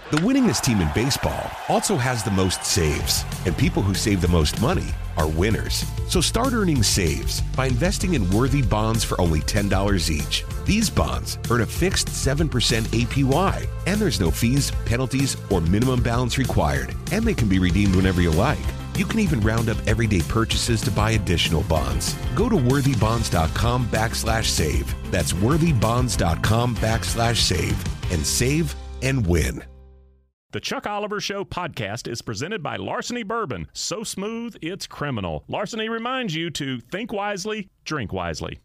The winningest team in baseball also has the most saves, and people who save the most money are winners. So start earning saves by investing in worthy bonds for only $10 each. These bonds earn a fixed 7% APY, and there's no fees, penalties, or minimum balance required, and they can be redeemed whenever you like. You can even round up everyday purchases to buy additional bonds. Go to worthybonds.com/save. That's worthybonds.com/save and save and win. The Chuck Oliver Show podcast is presented by Larceny Bourbon. So smooth, it's criminal. Larceny reminds you to think wisely, drink wisely.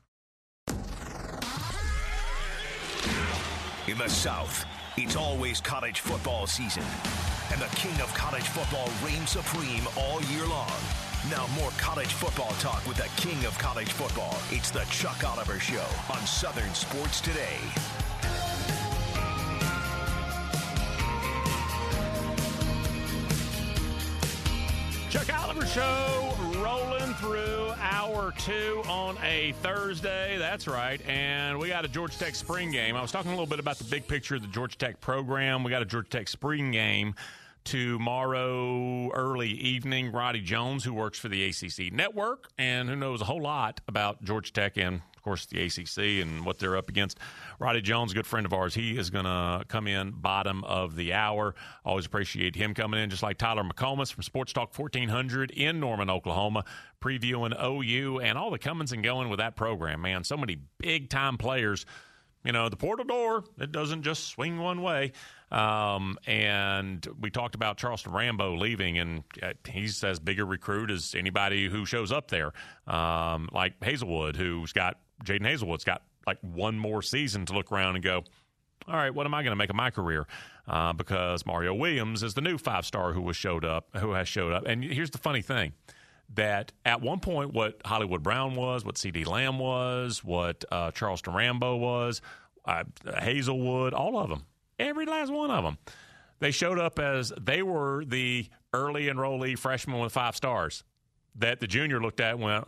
In the South, it's always college football season, and the king of college football reigns supreme all year long. Now more college football talk with the king of college football. It's the Chuck Oliver Show on Southern Sports Today. Chuck Oliver Show rolling through hour 2 on a Thursday. That's right. And we got a Georgia Tech spring game. I was talking a little bit about the big picture of the Georgia Tech program. We got a Georgia Tech spring game tomorrow early evening. Roddy Jones, who works for the ACC Network and who knows a whole lot about Georgia Tech and, of course, the ACC and what they're up against. Roddy Jones, a good friend of ours, he is going to come in bottom of the hour. Always appreciate him coming in, just like Tyler McComas from Sports Talk 1400 in Norman, Oklahoma, previewing OU and all the comings and going with that program, man. So many big-time players. You know, the portal door, it doesn't just swing one way. And we talked about Charleston Rambo leaving, and he's as big a recruit as anybody who shows up there. Like Hazelwood, Jaden Hazelwood's got like one more season to look around and go, all right, what am I going to make of my career? Because Mario Williams is the new 5-star who has showed up. And here's the funny thing, that at one point what Hollywood Brown was, what C.D. Lamb was, what Charleston Rambo was, Hazelwood, all of them, every last one of them, they showed up as they were the early enrollee freshmen with 5 stars that the junior looked at and went,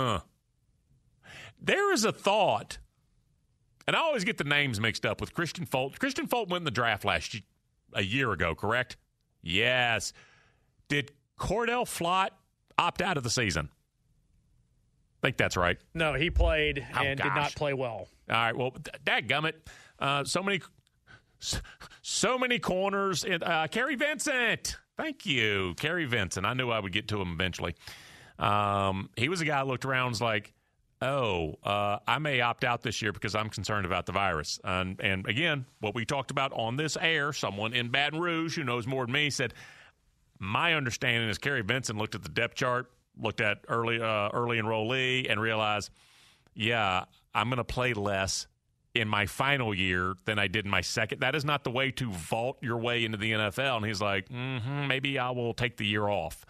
There is a thought, and I always get the names mixed up with Christian Fulton. Christian Fulton went in the draft a year ago, correct? Yes. Did Cordell Flott opt out of the season? I think that's right. No, he played and did not play well. All right, well, dadgummit. So many corners. Kerry Vincent. Thank you, Kerry Vincent. I knew I would get to him eventually. He was a guy who looked around and was like, I may opt out this year because I'm concerned about the virus. And again, what we talked about on this air, someone in Baton Rouge who knows more than me said, my understanding is Kerry Vincent looked at the depth chart, looked at early enrollee, and realized, yeah, I'm going to play less in my final year than I did in my second. That is not the way to vault your way into the NFL. And he's like, maybe I will take the year off.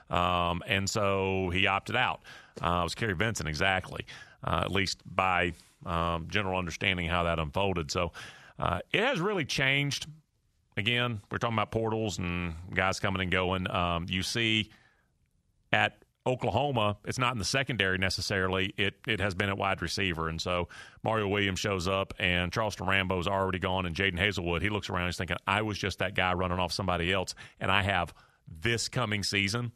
And so he opted out. It was Kerry Vincent, exactly, at least by general understanding how that unfolded. So it has really changed. Again, we're talking about portals and guys coming and going. You see at Oklahoma, it's not in the secondary necessarily. It has been at wide receiver. And so Mario Williams shows up, and Charleston Rambo's already gone, and Jaden Hazelwood, he looks around and he's thinking, I was just that guy running off somebody else, and I have this coming season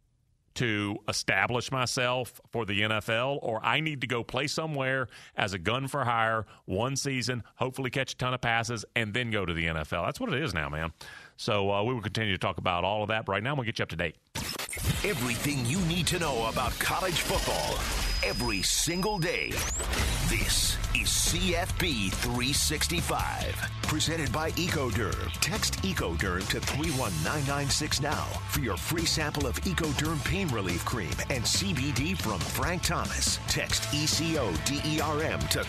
to establish myself for the NFL, or I need to go play somewhere as a gun for hire, one season, hopefully catch a ton of passes, and then go to the NFL. That's what it is now, man. So we will continue to talk about all of that. But right now, we'll get you up to date. Everything you need to know about college football every single day. This is CFB 365. Presented by Ecoderm. Text Ecoderm to 31996 now for your free sample of Ecoderm Pain Relief Cream and CBD from Frank Thomas. Text ECODERM to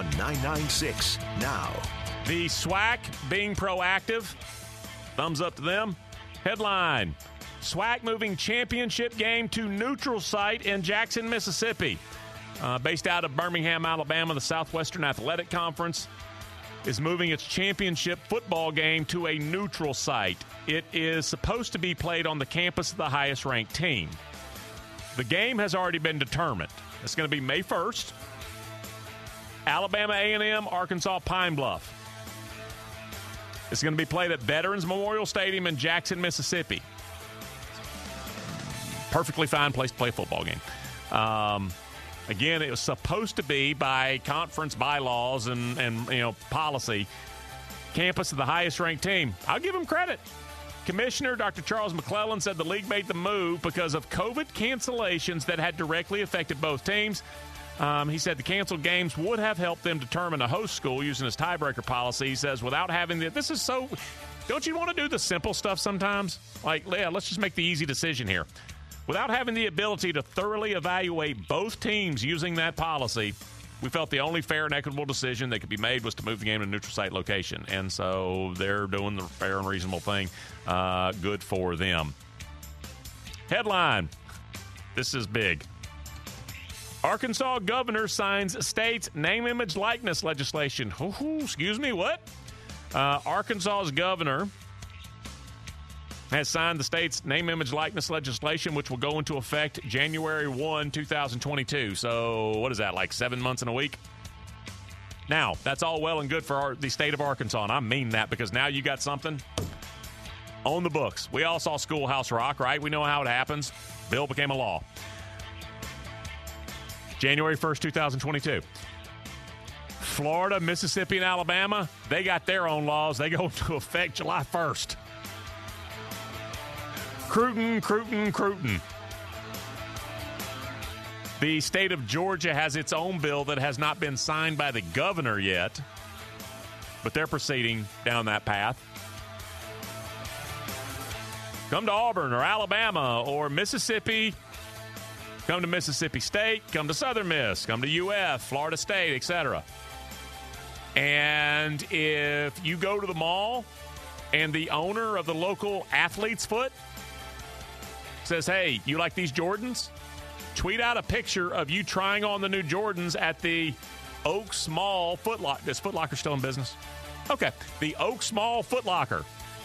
31996 now. The SWAC being proactive. Thumbs up to them. Headline: SWAC moving championship game to neutral site in Jackson, Mississippi. Based out of Birmingham, Alabama, the Southwestern Athletic Conference is moving its championship football game to a neutral site. It is supposed to be played on the campus of the highest-ranked team. The game has already been determined. It's going to be May 1st. Alabama A&M, Arkansas Pine Bluff. It's going to be played at Veterans Memorial Stadium in Jackson, Mississippi. Perfectly fine place to play a football game. Again, it was supposed to be by conference bylaws and policy. Campus of the highest-ranked team. I'll give them credit. Commissioner Dr. Charles McClellan said the league made the move because of COVID cancellations that had directly affected both teams. He said the canceled games would have helped them determine a host school using his tiebreaker policy. He says without having this is so – don't you want to do the simple stuff sometimes? Like, yeah, let's just make the easy decision here. Without having the ability to thoroughly evaluate both teams using that policy, we felt the only fair and equitable decision that could be made was to move the game to a neutral site location. And so they're doing the fair and reasonable thing. Good for them. Headline. This is big. Arkansas governor signs state's name, image, likeness legislation. Excuse me, what? Arkansas's governor has signed the state's name, image, likeness legislation, which will go into effect January 1, 2022. So what is that, like 7 months and a week? Now, that's all well and good for the state of Arkansas, and I mean that because now you got something on the books. We all saw Schoolhouse Rock, right? We know how it happens. Bill became a law. January 1st, 2022. Florida, Mississippi, and Alabama, they got their own laws. They go into effect July 1st. Cruton. The state of Georgia has its own bill that has not been signed by the governor yet, but they're proceeding down that path. Come to Auburn or Alabama or Mississippi. Come to Mississippi State. Come to Southern Miss. Come to UF, Florida State, etc. And if you go to the mall and the owner of the local Athlete's Foot says, hey, you like these Jordans? Tweet out a picture of you trying on the new Jordans at the Oaks Mall Foot Locker. Is Foot Locker still in business? Okay. The Oaks Mall Foot Locker.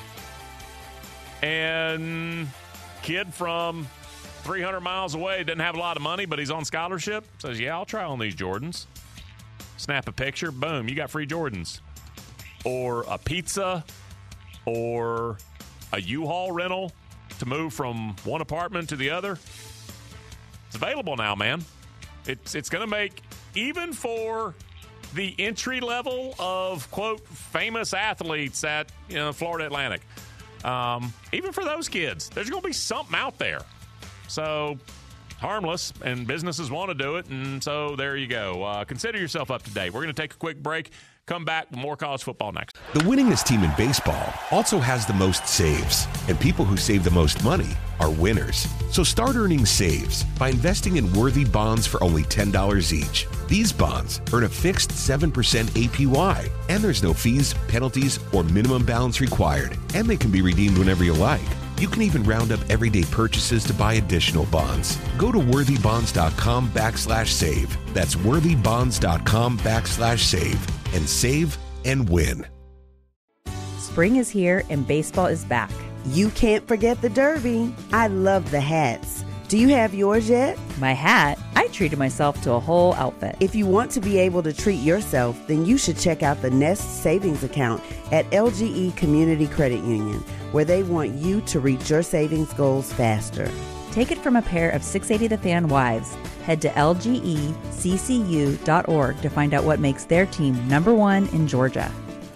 And kid from 300 miles away doesn't have a lot of money, but he's on scholarship. Says, yeah, I'll try on these Jordans. Snap a picture. Boom. You got free Jordans. Or a pizza or a U-Haul rental to move from one apartment to the other. It's available now, man. It's going to make, even for the entry level of, quote, famous athletes at Florida Atlantic, even for those kids, there's going to be something out there. So harmless, and businesses want to do it, and so there you go. Consider yourself up to date. We're going to take a quick break. Come back with more college football next. The winningest team in baseball also has the most saves, and people who save the most money are winners. So start earning saves by investing in worthy bonds for only $10 each. These bonds earn a fixed 7% APY, and there's no fees, penalties, or minimum balance required, and they can be redeemed whenever you like. You can even round up everyday purchases to buy additional bonds. Go to worthybonds.com/save. That's worthybonds.com/save. And save and win. Spring is here and baseball is back. You can't forget the Derby. I love the hats. Do you have yours yet? My hat? I treated myself to a whole outfit. If you want to be able to treat yourself, then you should check out the Nest Savings Account at LGE Community Credit Union, where they want you to reach your savings goals faster. Take it from a pair of 680 The Fan wives. Head to lgeccu.org to find out what makes their team #1 in Georgia.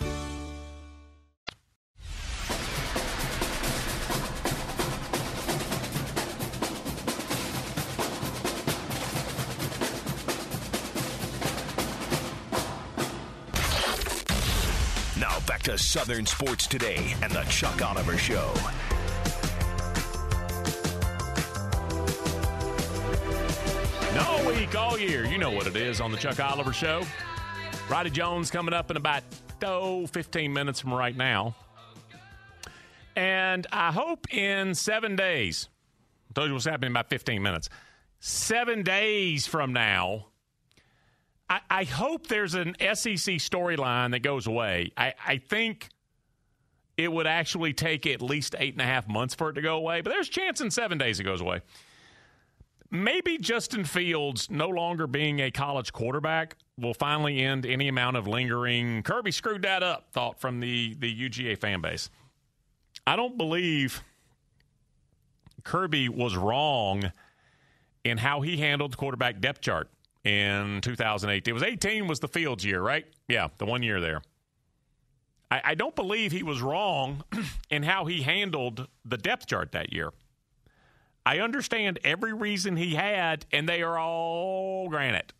Now back to Southern Sports Today and the Chuck Oliver Show. No week all year. You know what it is on the Chuck Oliver Show. Roddy Jones coming up in about 15 minutes from right now. And I hope in 7 days, I told you what's happening in about 15 minutes. 7 days from now, I hope there's an SEC storyline that goes away. I think it would actually take at least 8.5 months for it to go away, but there's a chance in 7 days it goes away. Maybe Justin Fields no longer being a college quarterback will finally end any amount of lingering Kirby screwed that up thought from the UGA fan base. I don't believe Kirby was wrong in how he handled the quarterback depth chart in 2018. It was 18 was the Fields year, right? Yeah, the 1 year there. I don't believe he was wrong in how he handled the depth chart that year. I understand every reason he had, and they are all granite.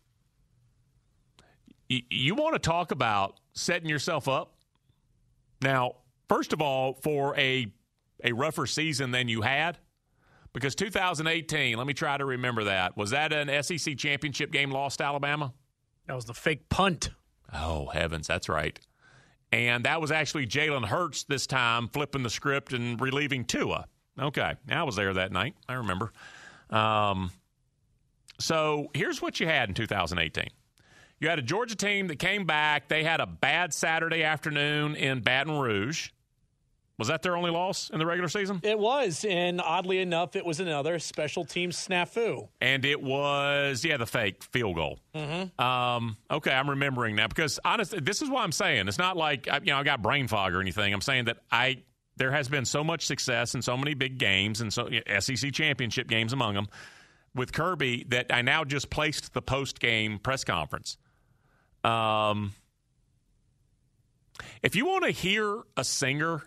You want to talk about setting yourself up? Now, first of all, for a rougher season than you had, because 2018, let me try to remember that. Was that an SEC championship game lost to Alabama? That was the fake punt. Oh, heavens, that's right. And that was actually Jalen Hurts this time flipping the script and relieving Tua. Okay, I was there that night. I remember. So here's what you had in 2018. You had a Georgia team that came back. They had a bad Saturday afternoon in Baton Rouge. Was that their only loss in the regular season? It was, and oddly enough, it was another special team snafu. And it was, the fake field goal. Mm-hmm. Okay, I'm remembering now because, honestly, this is what I'm saying. It's not like, I got brain fog or anything. I'm saying that there has been so much success in so many big games and so SEC championship games among them with Kirby that I now just placed the post-game press conference. If you want to hear a singer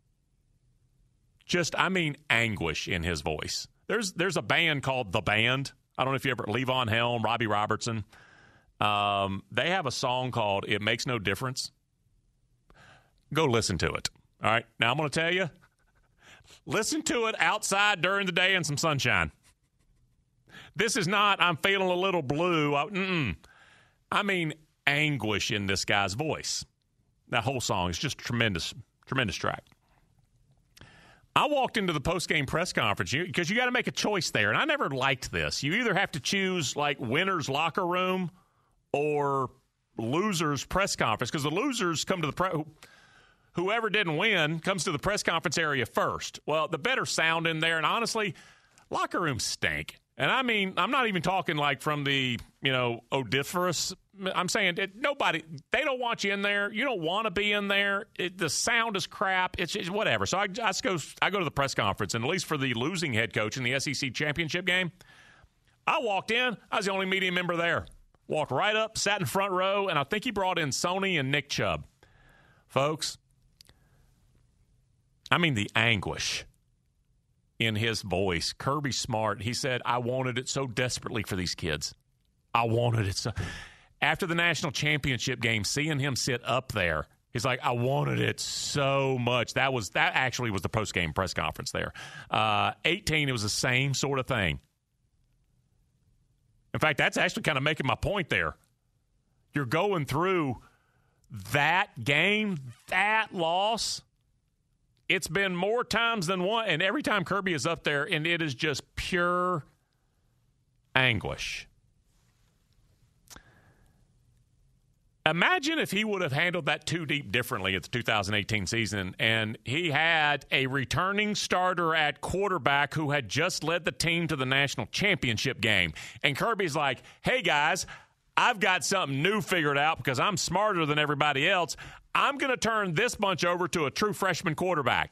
anguish in his voice. There's a band called The Band. I don't know if you ever, Levon Helm, Robbie Robertson. They have a song called It Makes No Difference. Go listen to it. All right. Now I'm going to tell you, listen to it outside during the day in some sunshine. This is not, I'm feeling a little blue. I mean, anguish in this guy's voice. That whole song is just tremendous, tremendous track. I walked into the post-game press conference because you got to make a choice there, and I never liked this. You either have to choose, like, winner's locker room or loser's press conference because the losers come to the whoever didn't win comes to the press conference area first. Well, the better sound in there, and honestly, locker rooms stink. And I mean, I'm not even talking like from the, odiferous. I'm saying they don't want you in there. You don't want to be in there. The sound is crap. It's whatever. So I go to the press conference, and at least for the losing head coach in the SEC championship game, I walked in. I was the only media member there. Walked right up, sat in front row, and I think he brought in Sony and Nick Chubb. Folks, I mean the anguish in his voice. Kirby Smart, he said, I wanted it so desperately for these kids. I wanted it so. After the national championship game, seeing him sit up there, he's like, I wanted it so much. That actually was the post-game press conference there. 18, it was the same sort of thing. In fact, that's actually kind of making my point there. You're going through that game, that loss. It's been more times than one, and every time Kirby is up there, and it is just pure anguish. Imagine if he would have handled that too deep differently at the 2018 season, and he had a returning starter at quarterback who had just led the team to the national championship game. And Kirby's like, hey, guys, I've got something new figured out because I'm smarter than everybody else. I'm going to turn this bunch over to a true freshman quarterback.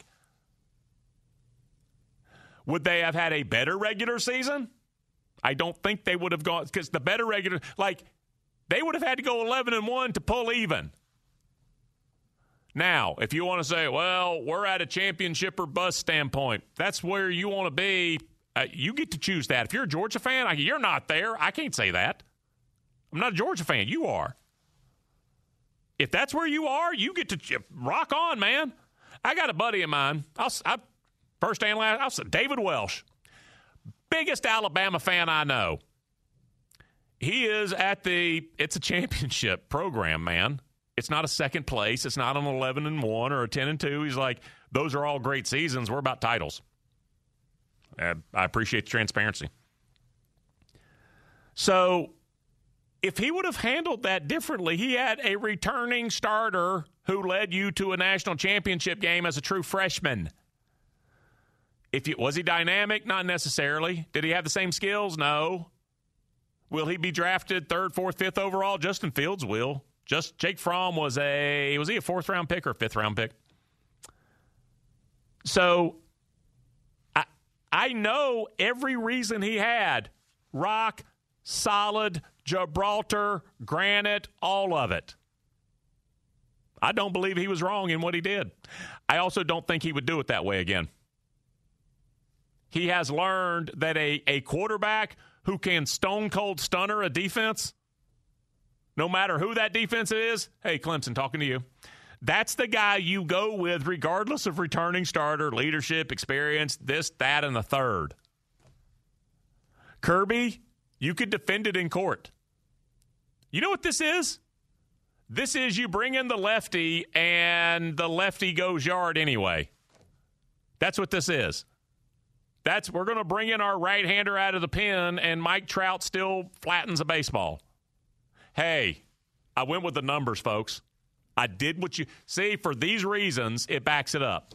Would they have had a better regular season? I don't think they would have gone, because the better regular, they would have had to go 11-1 to pull even. Now, if you want to say, well, we're at a championship or bust standpoint, that's where you want to be. You get to choose that. If you're a Georgia fan, you're not there. I can't say that. I'm not a Georgia fan. You are. If that's where you are, you get to rock on, man. I got a buddy of mine, first and last, David Welsh, biggest Alabama fan I know. He is it's a championship program, man. It's not a second place. It's not an 11-1 or a 10-2. He's like, those are all great seasons. We're about titles. I appreciate the transparency. So if he would have handled that differently, he had a returning starter who led you to a national championship game as a true freshman. Was he dynamic? Not necessarily. Did he have the same skills? No. Will he be drafted 3rd, 4th, 5th overall? Justin Fields will. Jake Fromm was he a 4th-round pick or a 5th-round pick? So I know every reason he had. Rock, solid, Gibraltar, granite, all of it. I don't believe he was wrong in what he did. I also don't think he would do it that way again. He has learned that a quarterback who can stone-cold stunner a defense, no matter who that defense is, hey, Clemson, talking to you, that's the guy you go with regardless of returning starter, leadership, experience, this, that, and the third. Kirby, you could defend it in court. You know what this is? This is you bring in the lefty, and the lefty goes yard anyway. That's what this is. We're going to bring in our right-hander out of the pen, and Mike Trout still flattens a baseball. Hey, I went with the numbers, folks. I did what you – see, for these reasons, it backs it up.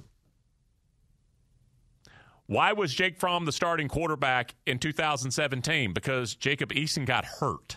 Why was Jake Fromm the starting quarterback in 2017? Because Jacob Eason got hurt.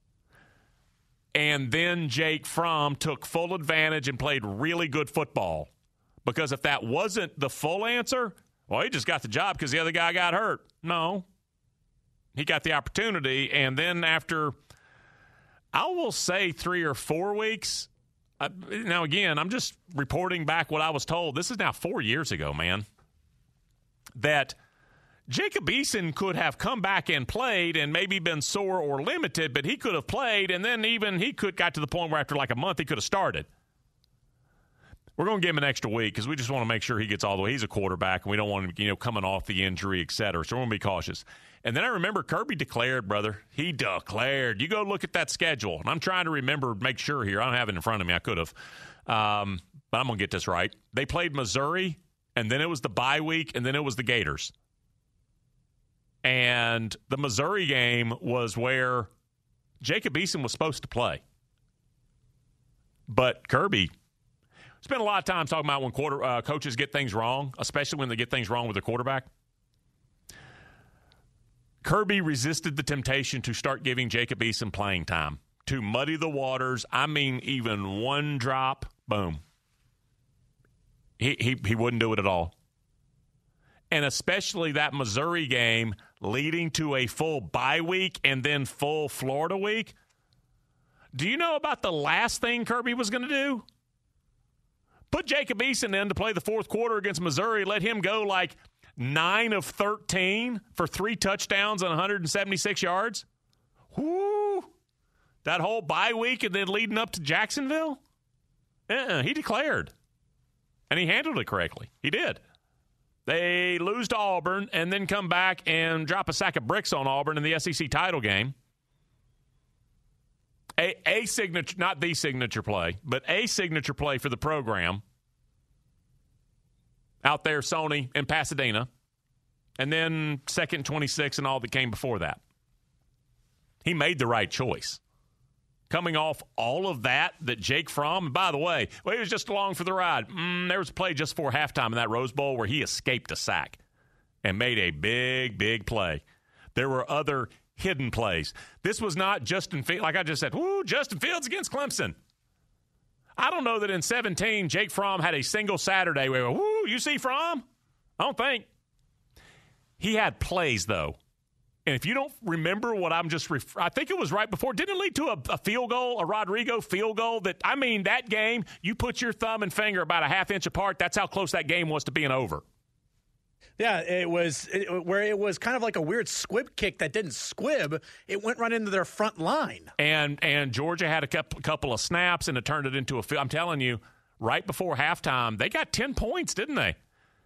And then Jake Fromm took full advantage and played really good football. Because if that wasn't the full answer – well, he just got the job because the other guy got hurt. No. He got the opportunity, and then after, I will say 3 or 4 weeks, now again, I'm just reporting back what I was told. This is now 4 years ago, man, that Jacob Eason could have come back and played and maybe been sore or limited, but he could have played, and then even he got to the point where after like a month he could have started. We're going to give him an extra week because we just want to make sure he gets all the way. He's a quarterback, and we don't want him, coming off the injury, et cetera. So we're going to be cautious. And then I remember Kirby declared, brother. He declared. You go look at that schedule. And I'm trying to make sure here. I don't have it in front of me. I could have. But I'm going to get this right. They played Missouri, and then it was the bye week, and then it was the Gators. And the Missouri game was where Jacob Eason was supposed to play. But Kirby spent a lot of time talking about when coaches get things wrong, especially when they get things wrong with their quarterback. Kirby resisted the temptation to start giving Jacob Eason playing time, to muddy the waters. I mean, even one drop, boom. He wouldn't do it at all. And especially that Missouri game leading to a full bye week and then full Florida week. Do you know about the last thing Kirby was going to do? Put Jacob Eason in to play the fourth quarter against Missouri, let him go like 9 of 13 for 3 touchdowns and 176 yards. Whoo! That whole bye week and then leading up to Jacksonville? He declared. And he handled it correctly. He did. They lose to Auburn and then come back and drop a sack of bricks on Auburn in the SEC title game. A signature, not the signature play, but a signature play for the program out there, Sony in Pasadena, and then 2nd 26 and all that came before that. He made the right choice. Coming off all of that Jake Fromm, and by the way, he was just along for the ride. There was a play just before halftime in that Rose Bowl where he escaped a sack and made a big, big play. There were other hidden plays. This was not Justin Fields, like I just said, Justin Fields against Clemson. I don't know that in 17, Jake Fromm had a single Saturday where, you see Fromm? I don't think. He had plays, though. And if you don't remember what I'm just I think it was right before, didn't it lead to a field goal, a Rodrigo field goal? That game, you put your thumb and finger about a half inch apart. That's how close that game was to being over. Yeah, it was kind of like a weird squib kick that didn't squib. It went right into their front line. And Georgia had a couple of snaps, and it turned it into a field. I'm telling you, right before halftime, they got 10 points, didn't they?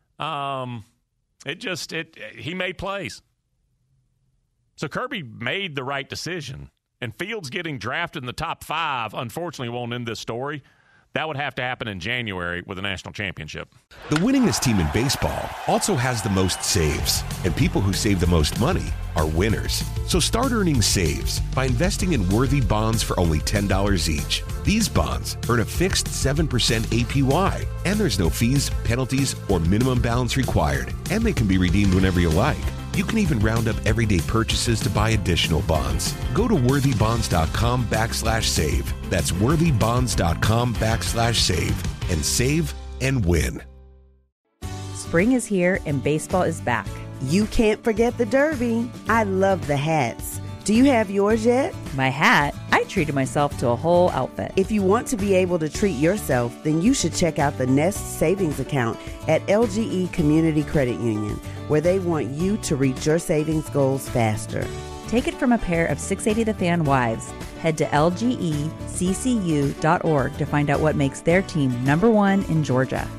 He made plays. So Kirby made the right decision. And Fields getting drafted in the top 5, unfortunately, won't end this story. That would have to happen in January with a national championship. The winningest team in baseball also has the most saves, and people who save the most money are winners. So start earning saves by investing in worthy bonds for only $10 each. These bonds earn a fixed 7% APY, and there's no fees, penalties, or minimum balance required, and they can be redeemed whenever you like. You can even round up everyday purchases to buy additional bonds. Go to worthybonds.com/save. That's worthybonds.com/save and save and win. Spring is here and baseball is back. You can't forget the Derby. I love the hats. Do you have yours yet? My hat? I treated myself to a whole outfit. If you want to be able to treat yourself, then you should check out the Nest Savings Account at LGE Community Credit Union, where they want you to reach your savings goals faster. Take it from a pair of 680 The Fan wives. Head to lgeccu.org to find out what makes their team #1 in Georgia.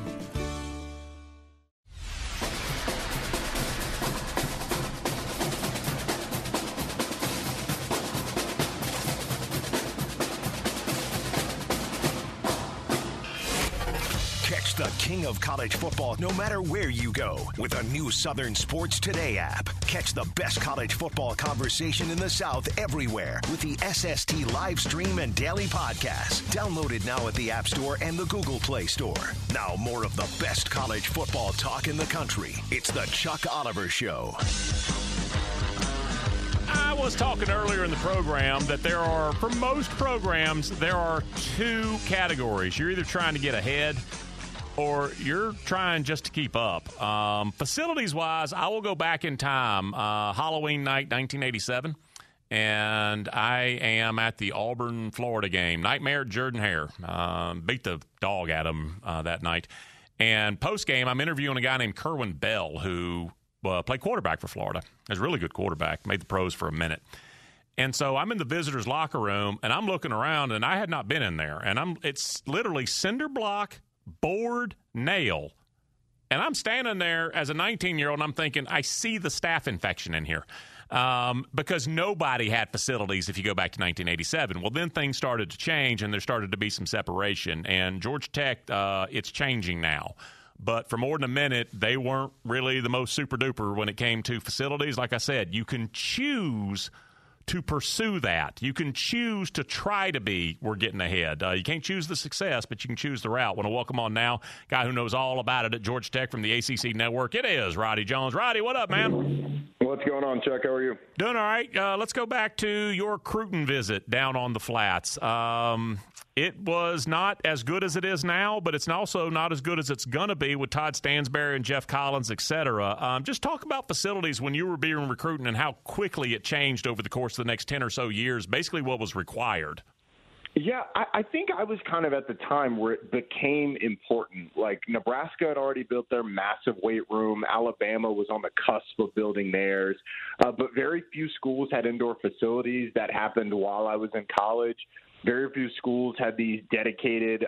Catch the king of college football no matter where you go with a new Southern Sports Today app. Catch the best college football conversation in the South everywhere with the SST live stream and daily podcast. Downloaded now at the App Store and the Google Play Store. Now more of the best college football talk in the country. It's the Chuck Oliver Show. I was talking earlier in the program that there are, for most programs, there are two categories. You're either trying to get ahead or you're trying just to keep up. Facilities-wise, I will go back in time, Halloween night, 1987, and I am at the Auburn, Florida game. Nightmare Jordan-Hare. Beat the dog at him that night. And post-game, I'm interviewing a guy named Kerwin Bell, who played quarterback for Florida. He was a really good quarterback, made the pros for a minute. And so I'm in the visitors' locker room, and I'm looking around, and I had not been in there. And it's literally cinder block, board, nail. And I'm standing there as a 19-year-old, and I'm thinking, I see the staph infection in here. Because nobody had facilities if you go back to 1987. Well, then things started to change, and there started to be some separation. And Georgia Tech, it's changing now. But for more than a minute, they weren't really the most super-duper when it came to facilities. Like I said, you can choose to pursue that. You can choose to try to be, we're getting ahead. You can't choose the success, but you can choose the route. Want to welcome on now, guy who knows all about it at Georgia Tech from the ACC Network. It is Roddy Jones. Roddy, what up, man? What's going on, Chuck? How are you? Doing all right. Let's go back to your Cruton visit down on the flats. It was not as good as it is now, but it's also not as good as it's going to be with Todd Stansberry and Jeff Collins, et cetera. Just talk about facilities when you were being recruiting and how quickly it changed over the course of the next 10 or so years, basically what was required. Yeah, I think I was kind of at the time where it became important. Like Nebraska had already built their massive weight room. Alabama was on the cusp of building theirs. But very few schools had indoor facilities. That happened while I was in college. Very few schools had these dedicated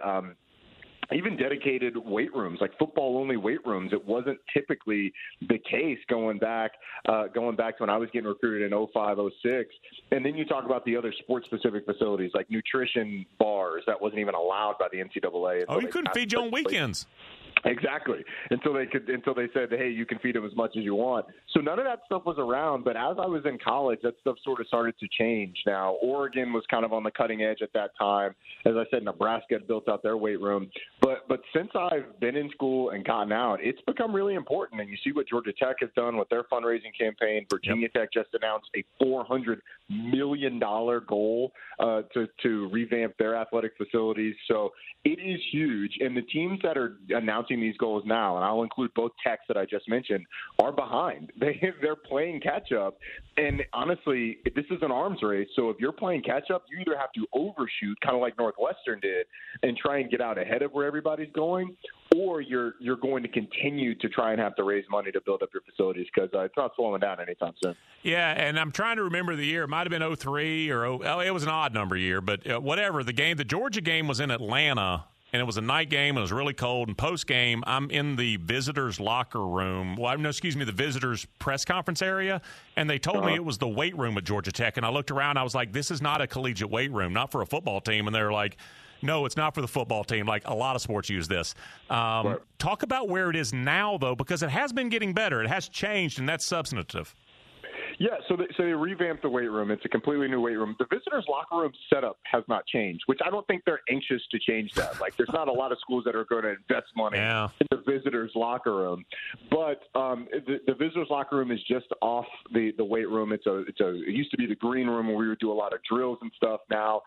even dedicated weight rooms, like football-only weight rooms. It wasn't typically the case going back to when I was getting recruited in 05, 06. And then you talk about the other sports-specific facilities, like nutrition bars. That wasn't even allowed by the NCAA. Oh, you couldn't feed you on weekends. Exactly. Until they said, hey, you can feed them as much as you want. So none of that stuff was around. But as I was in college, that stuff sort of started to change. Now, Oregon was kind of on the cutting edge at that time. As I said, Nebraska had built out their weight room. But since I've been in school and gotten out, it's become really important. And you see what Georgia Tech has done with their fundraising campaign. Virginia Tech just announced a $400 million goal to revamp their athletic facilities. So it is huge. And the teams that are announcing these goals now, and I'll include both Techs that I just mentioned, are behind. They're playing catch-up. And honestly, this is an arms race. So if you're playing catch-up, you either have to overshoot, kind of like Northwestern did, and try and get out ahead of where everybody's going, or you're going to continue to try and have to raise money to build up your facilities because it's not slowing down anytime soon. Yeah, and I'm trying to remember the year. It might have been 03 or it was an odd number year, but whatever. The Georgia game was in Atlanta, and it was a night game, and it was really cold. And post-game, I'm in the visitors' locker room. The visitors' press conference area, and they told me it was the weight room at Georgia Tech. And I looked around, I was like, this is not a collegiate weight room, not for a football team. And they were like, no, it's not for the football team. Like a lot of sports use this. Right. Talk about where it is now, though, because it has been getting better. It has changed, and that's substantive. Yeah, so they revamped the weight room. It's a completely new weight room. The visitors' locker room setup has not changed, which I don't think they're anxious to change that. Like, there's not a lot of schools that are going to invest money in the visitors' locker room. But the visitors' locker room is just off the weight room. It used to be the green room where we would do a lot of drills and stuff. Now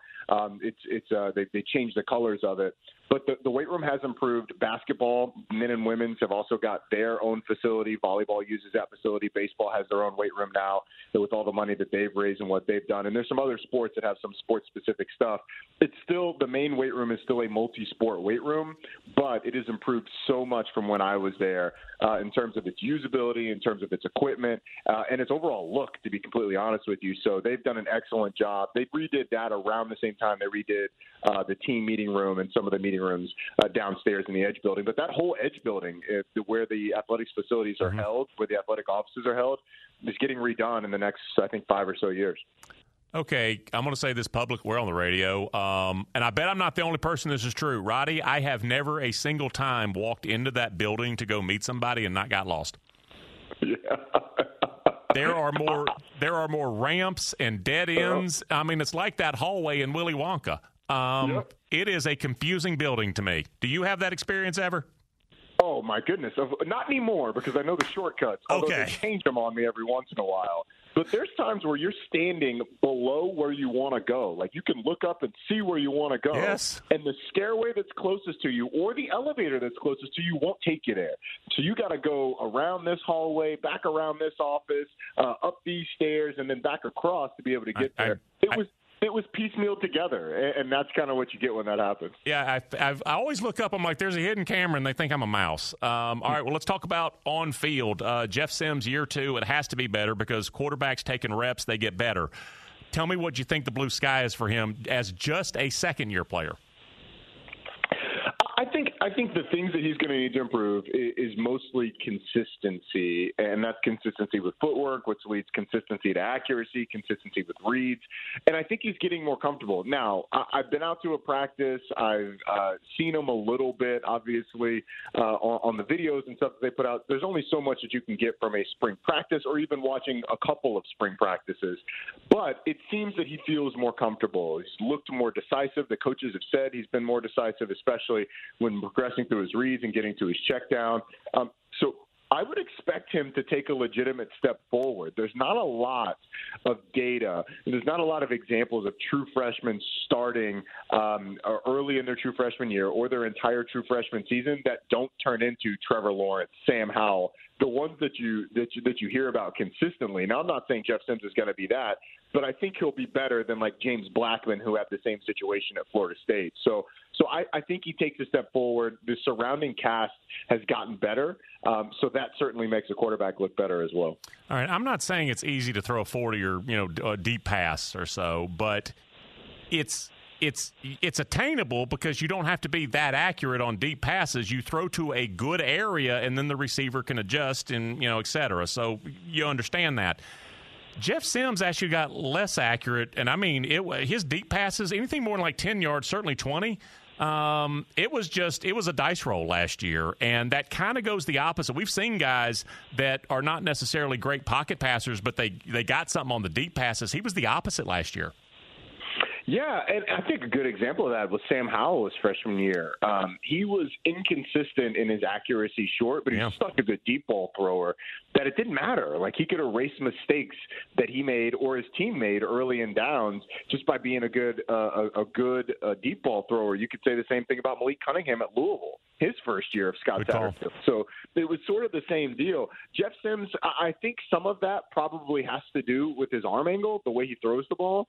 they changed the colors of it. But the weight room has improved. Basketball, men and women's, have also got their own facility. Volleyball uses that facility. Baseball has their own weight room now with all the money that they've raised and what they've done. And there's some other sports that have some sports-specific stuff. It's still, the main weight room is still a multi-sport weight room, but it has improved so much from when I was there in terms of its usability, in terms of its equipment, and its overall look, to be completely honest with you. So they've done an excellent job. They redid that around the same time they redid the team meeting room and some of the meeting rooms downstairs in the Edge building. But that whole Edge building, where the athletics facilities are held, where the athletic offices are held, is getting redone in the next, I think, 5 or so years. Okay, I'm going to say this public. We're on the radio, and I bet I'm not the only person this is true. Roddy, I have never a single time walked into that building to go meet somebody and not got lost. Yeah. There are more ramps and dead ends. I mean, it's like that hallway in Willy Wonka. Yep. It is a confusing building to me. Do you have that experience ever? Oh, my goodness. Not anymore, because I know the shortcuts. Although they change them on me every once in a while. But there's times where you're standing below where you want to go. Like, you can look up and see where you want to go. Yes. And the stairway that's closest to you or the elevator that's closest to you won't take you there. So you got to go around this hallway, back around this office, up these stairs, and then back across to be able to get there. It was piecemeal together, and that's kind of what you get when that happens. Yeah, I always look up. I'm like, there's a hidden camera, and they think I'm a mouse. All right, well, let's talk about on field. Jeff Sims, year 2, it has to be better because quarterbacks taking reps, they get better. Tell me what you think the blue sky is for him as just a second-year player. I think the things that he's going to need to improve is mostly consistency, and that's consistency with footwork, which leads consistency to accuracy, consistency with reads, and I think he's getting more comfortable. Now, I've been out to a practice. I've seen him a little bit, obviously, on the videos and stuff that they put out. There's only so much that you can get from a spring practice or even watching a couple of spring practices, but it seems that he feels more comfortable. He's looked more decisive. The coaches have said he's been more decisive, especially when progressing through his reads and getting to his check down. So I would expect him to take a legitimate step forward. There's not a lot of data, and there's not a lot of examples of true freshmen starting early in their true freshman year or their entire true freshman season that don't turn into Trevor Lawrence, Sam Howell, the ones that you hear about consistently. Now, I'm not saying Jeff Sims is going to be that, but I think he'll be better than like James Blackman, who had the same situation at Florida State. So I think he takes a step forward. The surrounding cast has gotten better, so that certainly makes a quarterback look better as well. All right, I'm not saying it's easy to throw a 40 or a deep pass or so, but it's attainable because you don't have to be that accurate on deep passes. You throw to a good area, and then the receiver can adjust and et cetera. So you understand that. Jeff Sims actually got less accurate, and I mean his deep passes, anything more than like 10 yards, certainly 20. It was a dice roll last year, and that kind of goes the opposite. We've seen guys that are not necessarily great pocket passers, but they got something on the deep passes. He was the opposite last year. Yeah, and I think a good example of that was Sam Howell his freshman year. He was inconsistent in his accuracy short, but he was such a good deep ball thrower that it didn't matter. Like, he could erase mistakes that he made or his team made early in downs just by being a good deep ball thrower. You could say the same thing about Malik Cunningham at Louisville, his first year of Scott Satterfield. So it was sort of the same deal. Jeff Sims, I think some of that probably has to do with his arm angle, the way he throws the ball.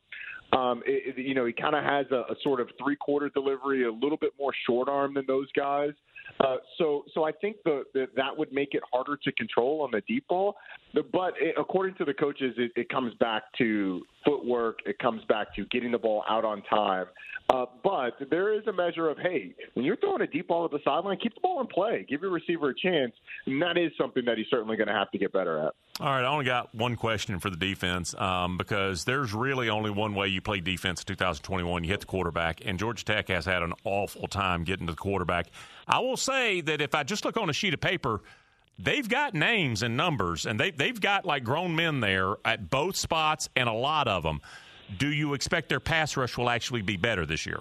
He kind of has a sort of three-quarter delivery, a little bit more short arm than those guys. So I think that would make it harder to control on the deep ball. But according to the coaches, it comes back to footwork. It comes back to getting the ball out on time. But there is a measure of, hey, when you're throwing a deep ball at the sideline, keep the ball in play. Give your receiver a chance. And that is something that he's certainly going to have to get better at. All right, I only got one question for the defense because there's really only one way you play defense in 2021. You hit the quarterback, and Georgia Tech has had an awful time getting to the quarterback. I will say that if I just look on a sheet of paper, they've got names and numbers, and they've got like grown men there at both spots, and a lot of them. Do you expect their pass rush will actually be better this year?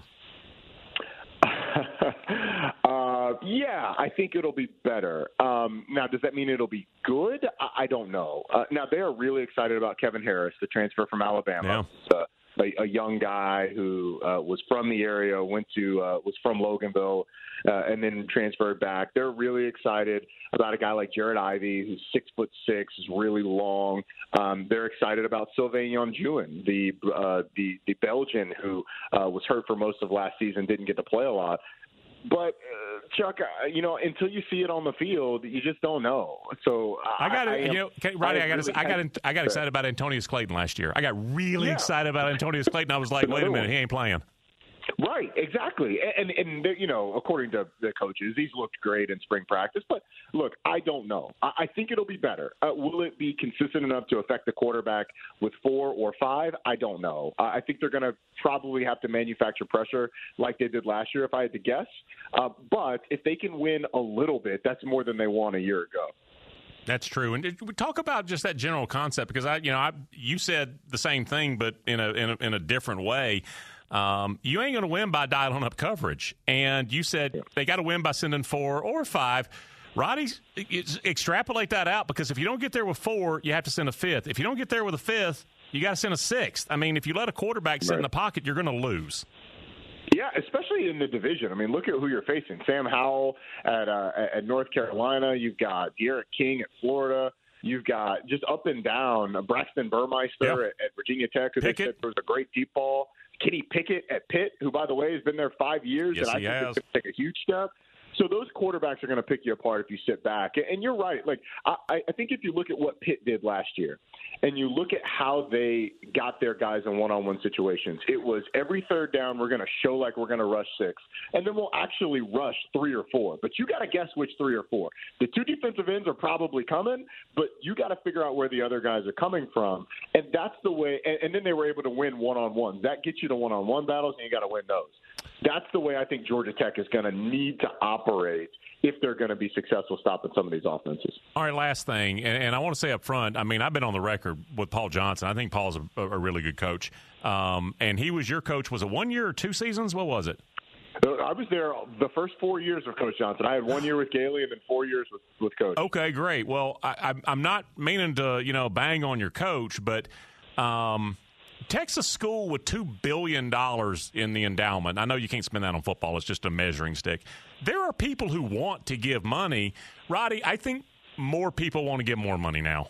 Yeah, I think it'll be better. Now, does that mean it'll be good? I don't know. Now, they are really excited about Kevin Harris, the transfer from Alabama. Yeah. A young guy who was from the area, was from Loganville, and then transferred back. They're really excited about a guy like Jared Ivey, who's 6'6", is really long. They're excited about Sylvain Jonjuan, the Belgian who was hurt for most of last season, didn't get to play a lot. But Chuck, until you see it on the field, you just don't know. So I got excited about Antonius Clayton last year. I got really excited about Antonius Clayton. I was like, wait a minute, he ain't playing. Right, exactly. And according to the coaches, he's looked great in spring practice. But, look, I don't know. I think it'll be better. Will it be consistent enough to affect the quarterback with 4 or 5? I don't know. I think they're going to probably have to manufacture pressure like they did last year, if I had to guess. But if they can win a little bit, that's more than they won a year ago. That's true. And we talk about just that general concept, because you said the same thing, but in a different way. You ain't going to win by dialing up coverage. And you said they got to win by sending 4 or 5. Roddy, extrapolate that out, because if you don't get there with 4, you have to send a 5th. If you don't get there with a 5th, you got to send a 6th. I mean, if you let a quarterback sit in the pocket, you're going to lose. Yeah, especially in the division. I mean, look at who you're facing. Sam Howell at North Carolina. You've got Derek King at Florida. You've got just up and down Braxton Burmeister at Virginia Tech, who they said was a great deep ball. Kenny Pickett at Pitt, who, by the way, has been there 5 years, yes, and I think is going to take a huge step. So those quarterbacks are going to pick you apart if you sit back. And you're right. Like I think if you look at what Pitt did last year, and you look at how they got their guys in one-on-one situations, it was every third down we're going to show like we're going to rush 6, and then we'll actually rush 3 or 4. But you got to guess which 3 or 4. The 2 defensive ends are probably coming, but you got to figure out where the other guys are coming from. And that's the way. And then they were able to win one-on-ones. That gets you to one-on-one battles, and you got to win those. That's the way I think Georgia Tech is going to need to operate if they're going to be successful stopping some of these offenses. All right, last thing, and I want to say up front, I mean, I've been on the record with Paul Johnson. I think Paul's a really good coach. And he was your coach. Was it 1 year or 2 seasons? What was it? I was there the first 4 years of Coach Johnson. I had 1 year with Gailey and then 4 years with Coach. Okay, great. Well, I'm not meaning to, bang on your coach, but Texas school with $2 billion in the endowment. I know you can't spend that on football. It's just a measuring stick. There are people who want to give money. Roddy, I think more people want to give more money now.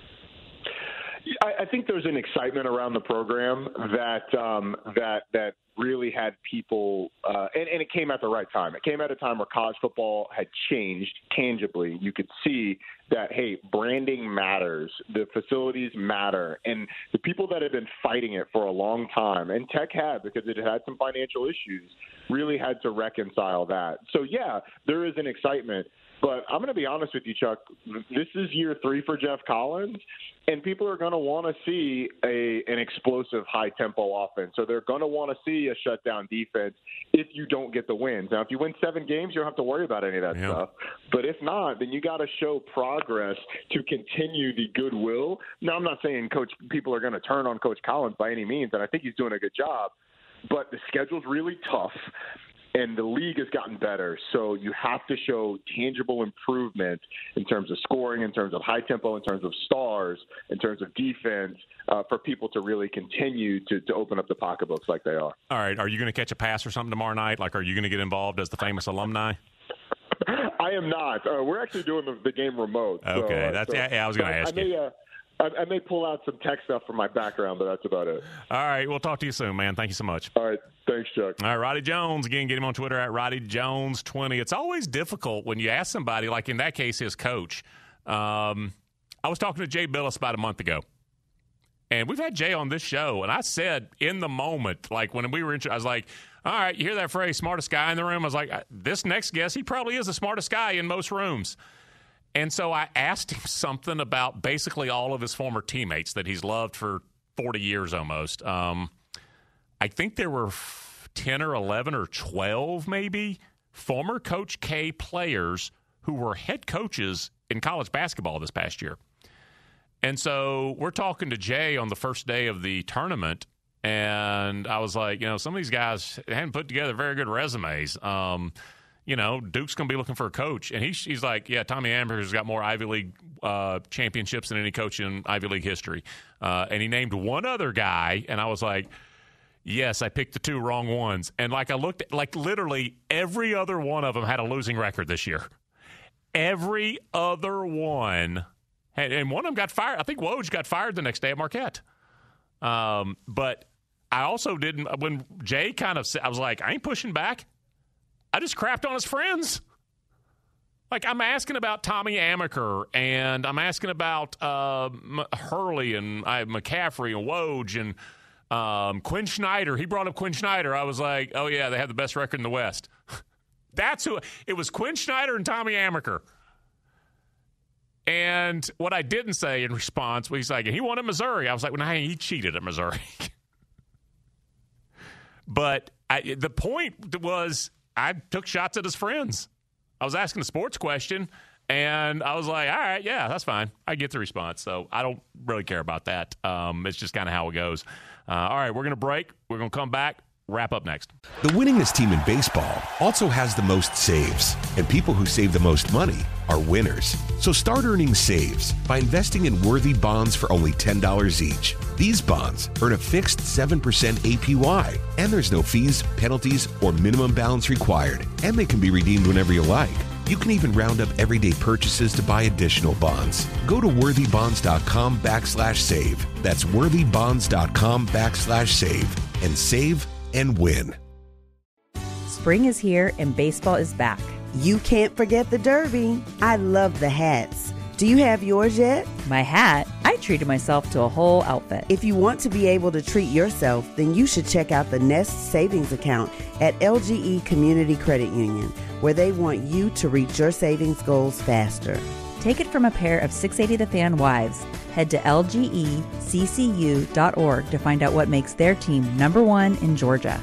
I think there's an excitement around the program that really had people, and it came at the right time. It came at a time where college football had changed tangibly. You could see that, hey, branding matters, the facilities matter, and the people that had been fighting it for a long time, and Tech had, because it had some financial issues, really had to reconcile that. So, yeah, there is an excitement. But I'm going to be honest with you, Chuck. This is year 3 for Jeff Collins, and people are going to want to see an explosive, high-tempo offense. So they're going to want to see a shutdown defense if you don't get the wins. Now, if you win 7 games, you don't have to worry about any of that stuff. But if not, then you got to show progress to continue the goodwill. Now, I'm not saying people are going to turn on Coach Collins by any means, and I think he's doing a good job. But the schedule's really tough. And the league has gotten better, so you have to show tangible improvement in terms of scoring, in terms of high tempo, in terms of stars, in terms of defense, for people to really continue to open up the pocketbooks like they are. All right. Are you going to catch a pass or something tomorrow night? Like, are you going to get involved as the famous alumni? I am not. We're actually doing the game remote. Okay. I was going to ask you. I may pull out some tech stuff from my background, but that's about it. All right. We'll talk to you soon, man. Thank you so much. All right. Thanks, Chuck. All right. Roddy Jones. Again, get him on Twitter at RoddyJones20. It's always difficult when you ask somebody, like in that case, his coach. I was talking to Jay Billis about a month ago. And we've had Jay on this show. And I said in the moment, like when we were I was like, all right, you hear that phrase, smartest guy in the room? I was like, this next guest, he probably is the smartest guy in most rooms. And so I asked him something about basically all of his former teammates that he's loved for 40 years almost. I think there were 10 or 11 or 12 maybe former Coach K players who were head coaches in college basketball this past year. And so we're talking to Jay on the first day of the tournament, and I was like, some of these guys hadn't put together very good resumes. Duke's going to be looking for a coach. And he's like, yeah, Tommy Amaker's got more Ivy League championships than any coach in Ivy League history. And he named one other guy, and I was like, yes, I picked the two wrong ones. And I looked at, literally every other one of them had a losing record this year. Every other one. And one of them got fired. I think Woj got fired the next day at Marquette. But I also didn't, when Jay kind of said, I was like, I ain't pushing back. I just crapped on his friends. I'm asking about Tommy Amaker, and I'm asking about Hurley and McCaffrey and Woj and Quinn Snyder. He brought up Quinn Snyder. I was like, oh, yeah, they have the best record in the West. That's who. It was Quinn Snyder and Tommy Amaker. And what I didn't say in response was, he's like, he won at Missouri. I was like, well, he cheated at Missouri. But the point was, I took shots at his friends. I was asking a sports question, and I was like, all right, yeah, that's fine. I get the response. So I don't really care about that. It's just kind of how it goes. All right, we're going to break. We're going to come back. Wrap up next. The winningest team in baseball also has the most saves, and people who save the most money are winners. So start earning saves by investing in worthy bonds for only $10 each. These bonds earn a fixed 7% APY, and there's no fees, penalties, or minimum balance required, and they can be redeemed whenever you like. You can even round up everyday purchases to buy additional bonds. Go to worthybonds.com/save. That's worthybonds.com/save and save and win. Spring is here and baseball is back. You can't forget the Derby. I love the hats. Do you have yours yet? My hat? I treated myself to a whole outfit. If you want to be able to treat yourself, then you should check out the Nest Savings Account at LGE Community Credit Union, where they want you to reach your savings goals faster. Take it from a pair of 680 The Fan wives. Head to lgeccu.org to find out what makes their team #1 in Georgia.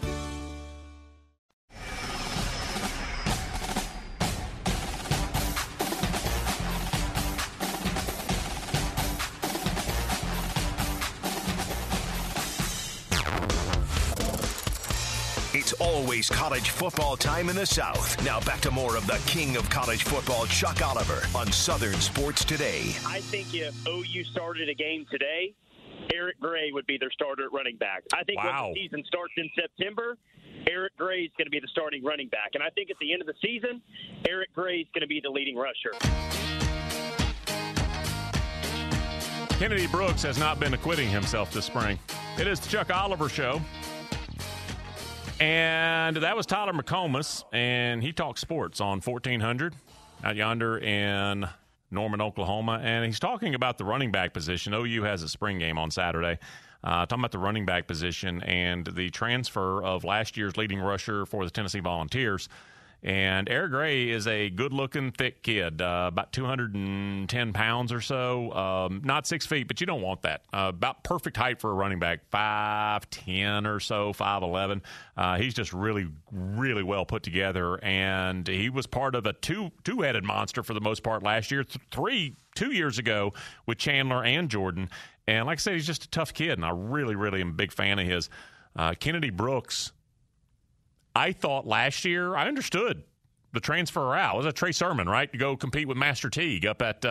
It's always college football time in the South. Now back to more of the king of college football, Chuck Oliver, on Southern Sports Today. I think if OU started a game today, Eric Gray would be their starter at running back. I think when the season starts in September, Eric Gray is going to be the starting running back. And I think at the end of the season, Eric Gray is going to be the leading rusher. Kennedy Brooks has not been acquitting himself this spring. It is the Chuck Oliver Show. And that was Tyler McComas, and he talks sports on 1400 out yonder in Norman, Oklahoma. And he's talking about the running back position. OU has a spring game on Saturday. Talking about the running back position and the transfer of last year's leading rusher for the Tennessee Volunteers. And Eric Gray is a good-looking, thick kid, about 210 pounds or so. Not 6 feet, but you don't want that. About perfect height for a running back, 5'10 or so, 5'11. He's just really, really well put together. And he was part of a two-headed monster for the most part last year, 2 years ago with Chandler and Jordan. And like I said, he's just a tough kid, and I really, really am a big fan of his. Kennedy Brooks, I thought last year, I understood the transfer out. It was a Trey Sermon, right? To go compete with Master Teague up at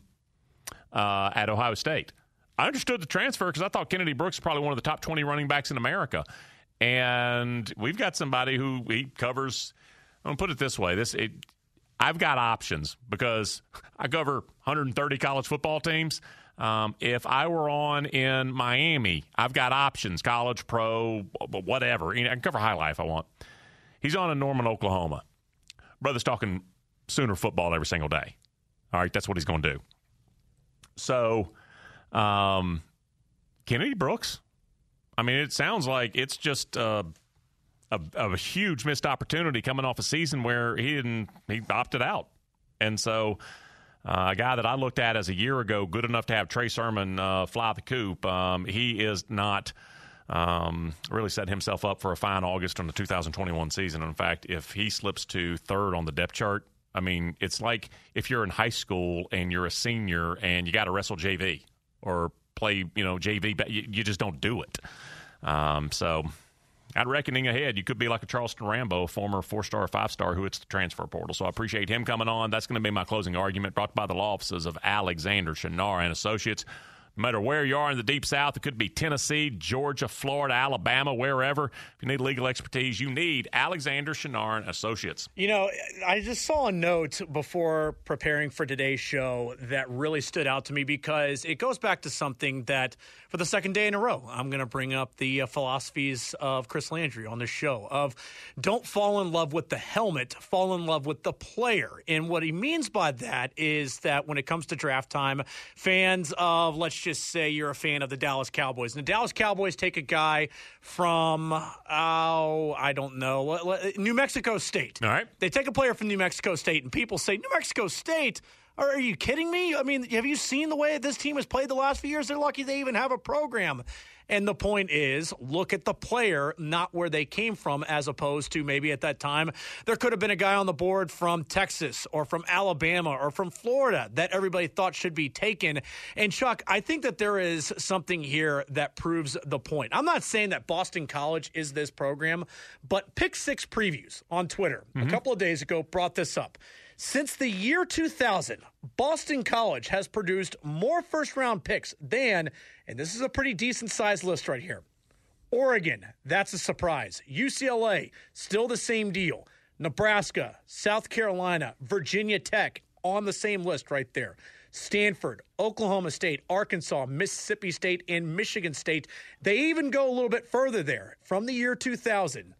Ohio State. I understood the transfer because I thought Kennedy Brooks is probably one of the top 20 running backs in America. And we've got somebody who he covers, I'm going to put it this way. I've got options because I cover 130 college football teams. If I were on in Miami, I've got options, college, pro, whatever. I can cover high life I want. He's on in Norman, Oklahoma. Brother's talking Sooner football every single day. All right, that's what he's going to do. So, Kennedy Brooks, I mean, it sounds like it's just a huge missed opportunity coming off a season where he opted out. And so a guy that I looked at as a year ago, good enough to have Trey Sermon fly the coop, he is not really set himself up for a fine August on the 2021 season. In fact, if he slips to third on the depth chart, I mean, it's like if you're in high school and you're a senior and you got to wrestle JV or play, JV, but you just don't do it. So at reckoning ahead, you could be like a Charleston Rambo, a former 4-star, 5-star who hits the transfer portal. So I appreciate him coming on. That's going to be my closing argument, brought by the law offices of Alexander Shunnarah and Associates. No matter where you are in the Deep South, it could be Tennessee, Georgia, Florida, Alabama, wherever. If you need legal expertise, you need Alexander Shunnarah and Associates. I just saw a note before preparing for today's show that really stood out to me because it goes back to something that, for the second day in a row, I'm going to bring up the philosophies of Chris Landry on this show of don't fall in love with the helmet, fall in love with the player. And what he means by that is that when it comes to draft time, fans of, let's just say you're a fan of the Dallas Cowboys. And the Dallas Cowboys take a guy from, I don't know, New Mexico State. All right. They take a player from New Mexico State, and people say, New Mexico State? Are you kidding me? I mean, have you seen the way this team has played the last few years? They're lucky they even have a program. And the point is, look at the player, not where they came from, as opposed to maybe at that time there could have been a guy on the board from Texas or from Alabama or from Florida that everybody thought should be taken. And, Chuck, I think that there is something here that proves the point. I'm not saying that Boston College is this program, but Pick Six Previews on Twitter a couple of days ago brought this up. Since the year 2000, Boston College has produced more first-round picks than, and this is a pretty decent-sized list right here, Oregon, that's a surprise. UCLA, still the same deal. Nebraska, South Carolina, Virginia Tech, on the same list right there. Stanford, Oklahoma State, Arkansas, Mississippi State, and Michigan State. They even go a little bit further there. From the year 2000,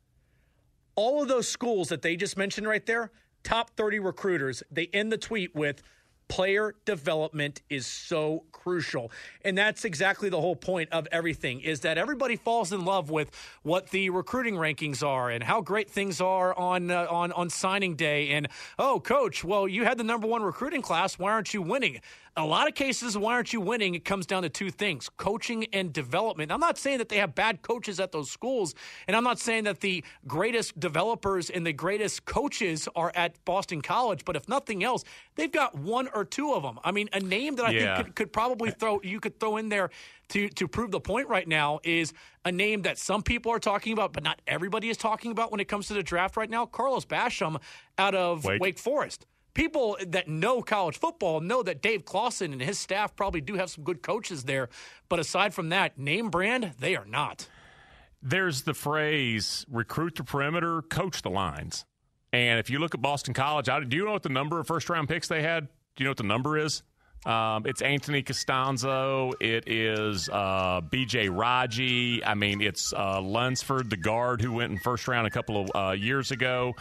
all of those schools that they just mentioned right there, top 30 recruiters, they end the tweet with, player development is so crucial. And that's exactly the whole point of everything, is that everybody falls in love with what the recruiting rankings are and how great things are on signing day. And, oh, coach, well, you had the number one recruiting class. Why aren't you winning? A lot of cases, why aren't you winning? It comes down to two things, coaching and development. I'm not saying that they have bad coaches at those schools, and I'm not saying that the greatest developers and the greatest coaches are at Boston College, but if nothing else, they've got one or two of them. I mean, a name that I think could probably throw in there to prove the point right now is a name that some people are talking about, but not everybody is talking about when it comes to the draft right now, Carlos Basham out of Wake Forest. People that know college football know that Dave Clawson and his staff probably do have some good coaches there. But aside from that, name brand, they are not. There's the phrase, recruit the perimeter, coach the lines. And if you look at Boston College, do you know what the number of first-round picks they had? Do you know what the number is? It's Anthony Costanzo. It is B.J. Raji. I mean, it's Lunsford, the guard who went in first round a couple of years ago.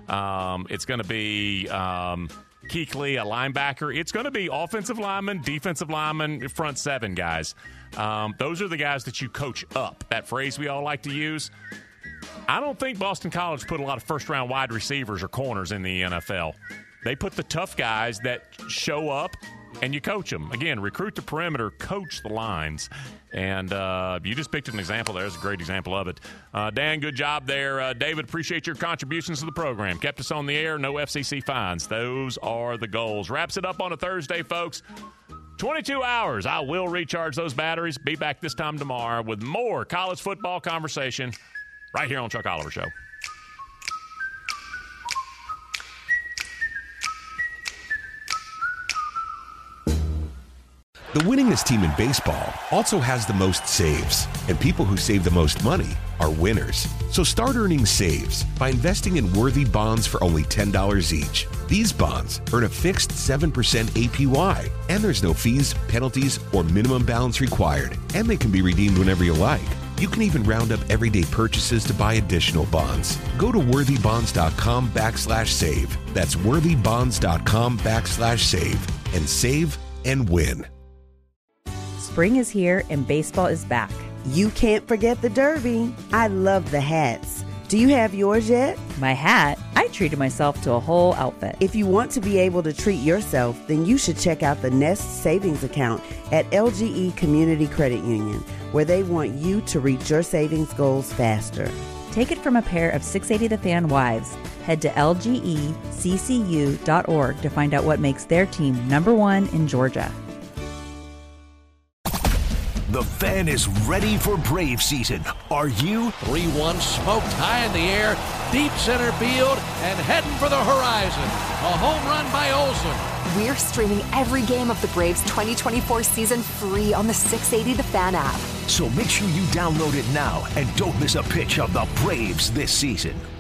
It's going to be Kuechly, a linebacker. It's going to be offensive lineman, defensive lineman, front seven guys. Those are the guys that you coach up, that phrase we all like to use. I don't think Boston College put a lot of first-round wide receivers or corners in the NFL. They put the tough guys that show up, and you coach them. Again, recruit the perimeter, coach the lines. And you just picked an example there. It's a great example of it. Dan, good job there. David, appreciate your contributions to the program. Kept us on the air. No FCC fines. Those are the goals. Wraps it up on a Thursday, folks. 22 hours. I will recharge those batteries. Be back this time tomorrow with more college football conversation right here on Chuck Oliver Show. The winningest team in baseball also has the most saves, and people who save the most money are winners. So start earning saves by investing in worthy bonds for only $10 each. These bonds earn a fixed 7% APY, and there's no fees, penalties, or minimum balance required, and they can be redeemed whenever you like. You can even round up everyday purchases to buy additional bonds. Go to worthybonds.com/save. That's worthybonds.com/save and save and win. Spring is here and baseball is back. You can't forget the Derby. I love the hats. Do you have yours yet? My hat? I treated myself to a whole outfit. If you want to be able to treat yourself, then you should check out the Nest Savings Account at LGE Community Credit Union, where they want you to reach your savings goals faster. Take it from a pair of 680 The Fan wives, Head to lgeccu.org to find out what makes their team #1 in Georgia. The Fan is ready for Brave season. Are you? 3-1 smoked high in the air, deep center field, and heading for the horizon. A home run by Olsen. We're streaming every game of the Braves 2024 season free on the 680 The Fan app. So make sure you download it now and don't miss a pitch of the Braves this season.